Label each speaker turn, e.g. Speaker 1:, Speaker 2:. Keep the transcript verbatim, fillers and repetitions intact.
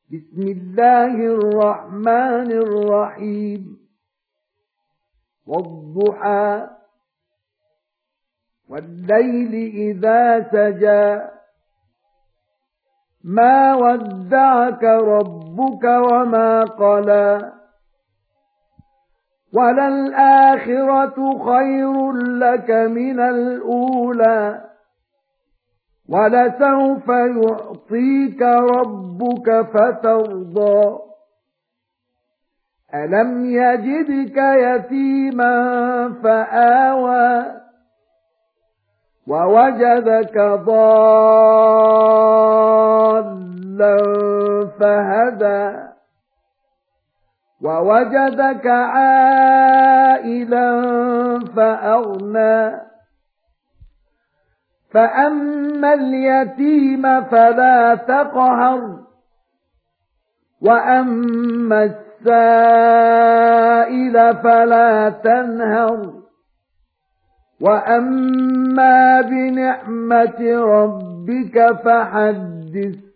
Speaker 1: بسم الله الرحمن الرحيم والضحى والليل إذا سجى ما ودعك ربك وما قلى وللآخرة خير لك من الأولى ولسوف يعطيك ربك فترضى ألم يجدك يتيما فآوى ووجدك ضالا فهدى ووجدك عائلا فأغنى فأما اليتيم فلا تقهر وأما السائل فلا تنهر وأما بنعمة ربك فحدث